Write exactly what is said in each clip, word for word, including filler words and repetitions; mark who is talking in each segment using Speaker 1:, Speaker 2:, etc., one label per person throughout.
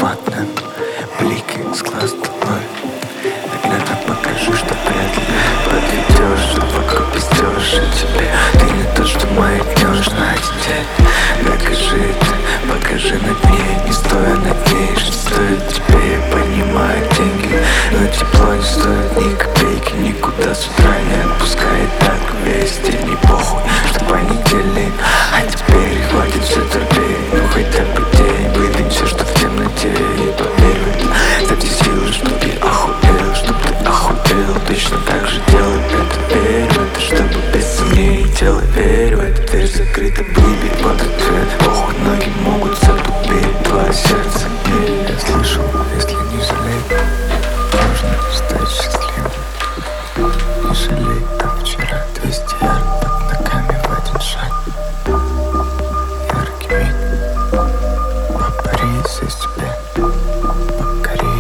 Speaker 1: бесплатно. Блики с глаз долой. Наглядно покажи, что вряд ли подведешь, что вокруг пиздешь. И тебе ты не тот, что маякнешь на один день. Докажи ты, покажи на дне, не стоя над ней. Что стоит тебе, я понимаю, деньги, но тепло не стоит ни копейки. Никуда с утра не отпускает так весь день. Не похуй, что понедельник, а теперь хватит все терпеть. Ну хотя бы день, выдвинь все, что в темноте. И поверь в это, ставьте силы, чтоб я охуел, чтоб ты охуел. Точно так же делай это, верь в это, чтобы без сомнений делай, верь в это. Дверь закрыта, выбей под ответ. Похуй, ноги могут затупить твое сердце. Не, я слышал, если не жалеть, можно стать счастливым. Не жалей, как вчера, двести ярд под ногами в один шаг. Яркий вид, попари из тебя, покори.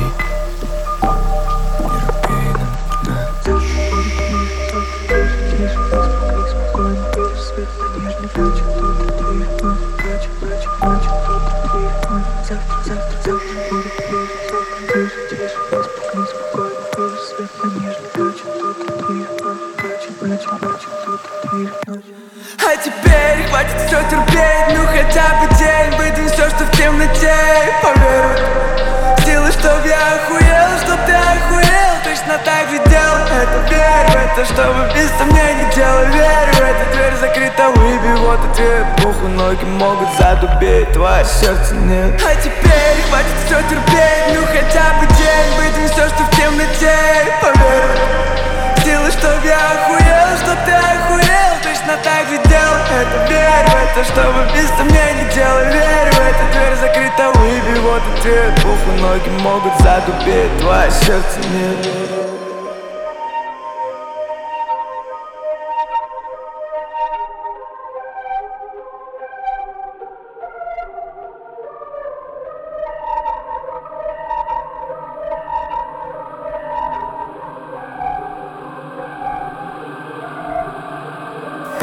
Speaker 1: Не руби нам туда.
Speaker 2: А теперь хватит все терпеть, ну хотя бы день. Выдвинь все, что в темноте, поверь в силы, чтоб я охуел, чтоб ты охуел. Точно так же делай это, верь в это, чтобы без сомнений делай, верь в это. Дверь закрыта, выбей вот ответ. Похуй, ноги могут задубеть, твое сердце нет. А теперь хватит все терпеть, ну хотя бы день. Выдвинь все, что в темноте, поверь в силы, чтоб я охуел, чтоб ты охуел. Точно так же делай это, верь в это, чтобы без сомнений делай, верь в это. Дверь закрыта, выбей вот ответ. Похуй, ноги могут задубеть, твое сердце нет.